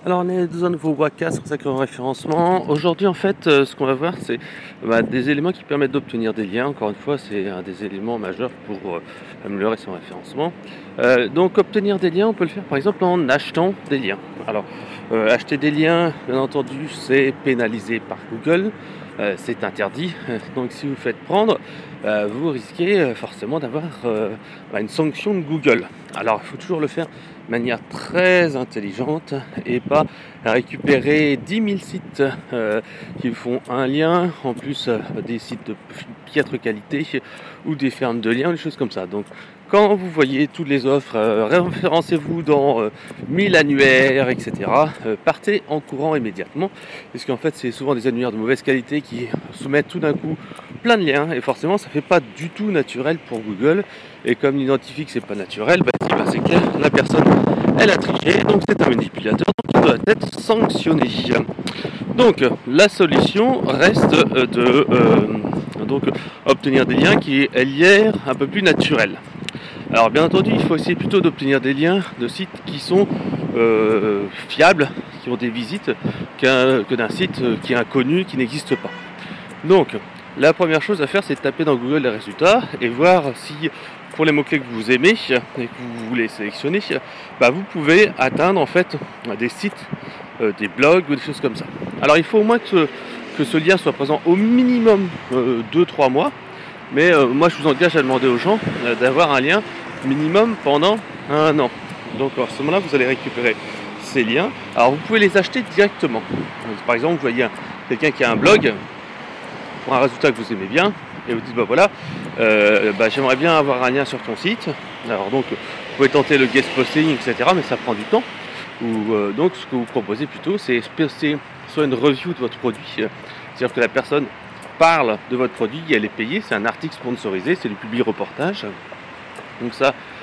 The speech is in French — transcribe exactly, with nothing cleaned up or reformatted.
Alors on est dans un nouveau WACA consacré au référencement. Aujourd'hui en fait euh, ce qu'on va voir c'est bah, des éléments qui permettent d'obtenir des liens. Encore une fois c'est un des éléments majeurs pour euh, améliorer son référencement. Euh, donc obtenir des liens on peut le faire par exemple en achetant des liens. Alors euh, acheter des liens bien entendu c'est pénalisé par Google. Euh, c'est interdit, donc si vous faites prendre, euh, vous risquez euh, forcément d'avoir euh, bah, une sanction de Google. Alors il faut toujours le faire de manière très intelligente et pas récupérer dix mille sites euh, qui font un lien, en plus euh, des sites de piètre qualité ou des fermes de liens, des choses comme ça. Donc quand vous voyez toutes les offres, euh, référencez-vous dans euh, mille annuaires, et cetera. Euh, partez en courant immédiatement, parce qu'en fait c'est souvent des annuaires de mauvaise qualité qui soumettent tout d'un coup plein de liens, et forcément ça fait pas du tout naturel pour Google. Et comme il identifie que c'est pas naturel, bah, bah, c'est clair, la personne elle a triché, donc c'est un manipulateur, donc il doit être sanctionné. Donc la solution reste de euh, donc, obtenir des liens qui est lié un peu plus naturels. Alors bien entendu, il faut essayer plutôt d'obtenir des liens de sites qui sont euh, fiables, qui ont des visites, qu'un, que d'un site qui est inconnu, qui n'existe pas. Donc la première chose à faire, c'est de taper dans Google les résultats et voir si pour les mots-clés que vous aimez et que vous voulez sélectionner, bah, vous pouvez atteindre en fait des sites, euh, des blogs ou des choses comme ça. Alors il faut au moins que ce, que ce lien soit présent au minimum euh, deux trois mois. Mais euh, moi je vous engage à demander aux gens euh, d'avoir un lien minimum pendant un an. Donc à ce moment-là vous allez récupérer ces liens. Alors vous pouvez les acheter directement. Donc, par exemple vous voyez un, quelqu'un qui a un blog pour un résultat que vous aimez bien et vous dites bah voilà euh, bah, j'aimerais bien avoir un lien sur ton site. Alors donc vous pouvez tenter le guest posting etc, mais ça prend du temps. Ou euh, donc ce que vous proposez plutôt c'est soit une review de votre produit, c'est-à-dire que la personne parle de votre produit, elle est payée, c'est un article sponsorisé, c'est du public reportage. Donc ça,